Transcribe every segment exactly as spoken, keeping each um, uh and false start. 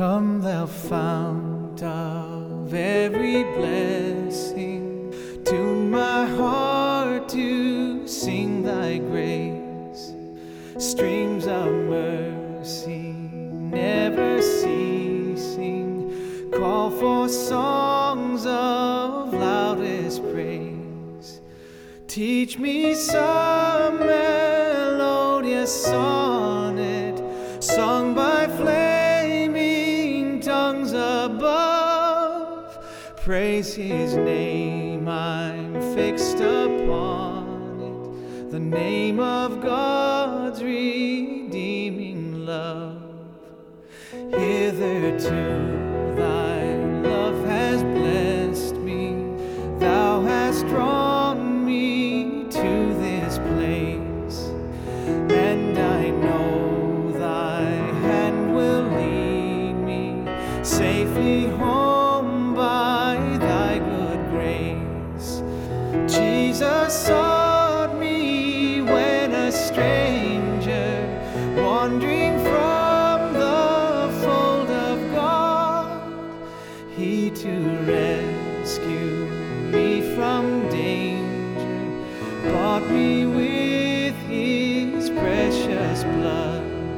Come, thou fount of every blessing, tune my heart to sing thy grace. Streams of mercy never ceasing, call for songs of loudest praise. Teach me some melodious sonnet, sung by flaming tongues above. Praise his name, I'm fixed upon it, the name of God's redeeming love. Hitherto thy love has blessed me, thou hast drawn me to this place, and I know thy hand will lead me safely home by thy good grace. Jesus sought me when a stranger, wandering from the fold of God, he to rescue me from danger bought me with his precious blood.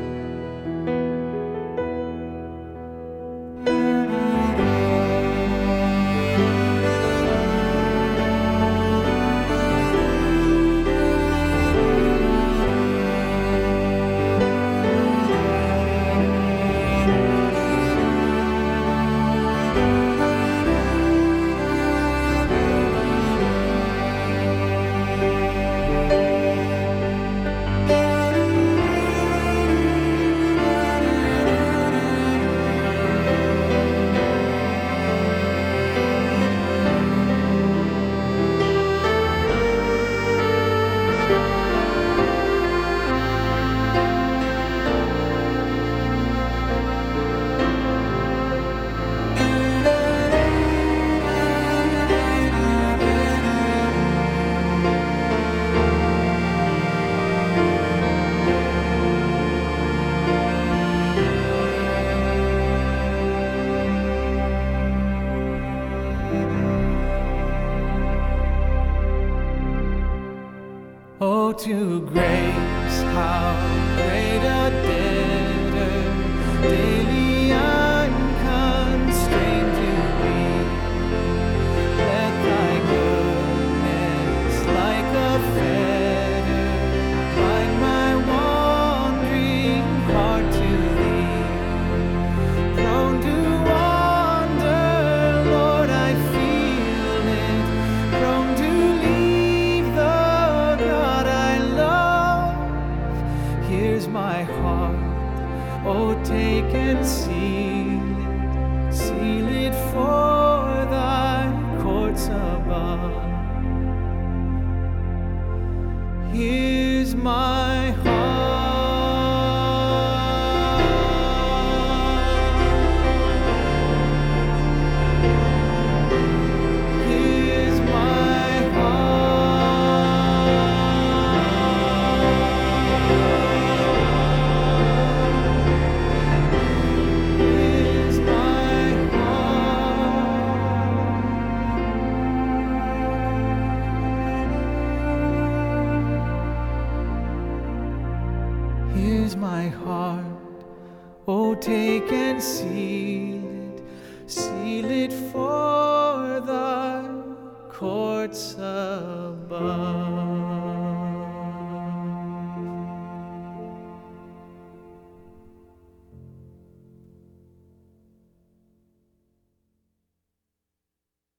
Oh, to grace, how great a debtor daily I'm constrained to be. Let thy goodness, like a fetter, bind my wandering heart to thee. Prone to wander, Lord, I feel it, prone to leave the God I love. Here's my heart, oh, take and seal it, seal it for thy courts above. Here's my heart. Here's my Here's my heart. Here's my heart, oh, take and seal it, seal it for thy courts above.